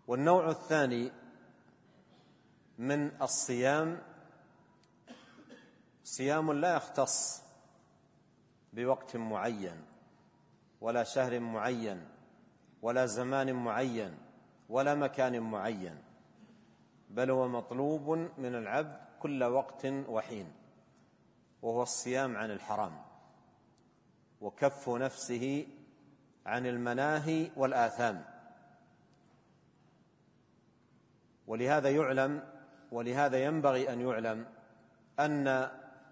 والنوع الثاني من الصيام صيام لا يختص بوقت معين ولا شهر معين ولا زمان معين ولا مكان معين، بل هو مطلوب من العبد كل وقت وحين، وهو الصيام عن الحرام وكف نفسه عن المناهي والآثام. ولهذا ينبغي أن يعلم أن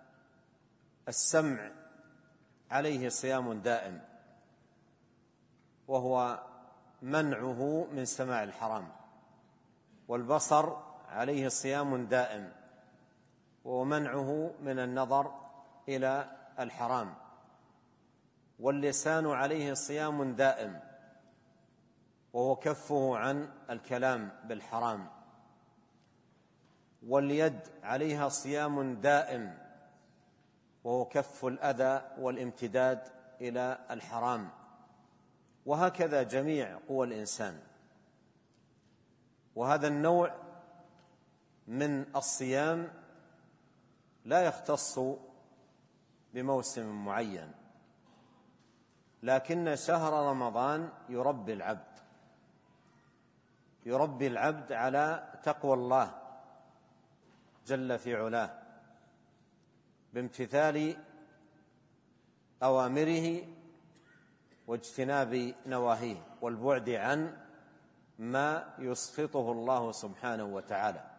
السمع عليه صيام دائم، وهو منعه من سماع الحرام، والبصر عليه صيام دائم، وهو منعه من النظر إلى الحرام، واللسان عليه صيام دائم، وهو كفه عن الكلام بالحرام، واليد عليها صيام دائم، وهو كف الأذى والامتداد إلى الحرام، وهكذا جميع قوى الإنسان. وهذا النوع من الصيام لا يختص بموسم معين، لكن شهر رمضان يربي العبد على تقوى الله جل في علاه بامتثال أوامره واجتناب نواهيه والبعد عن ما يسخطه الله سبحانه وتعالى.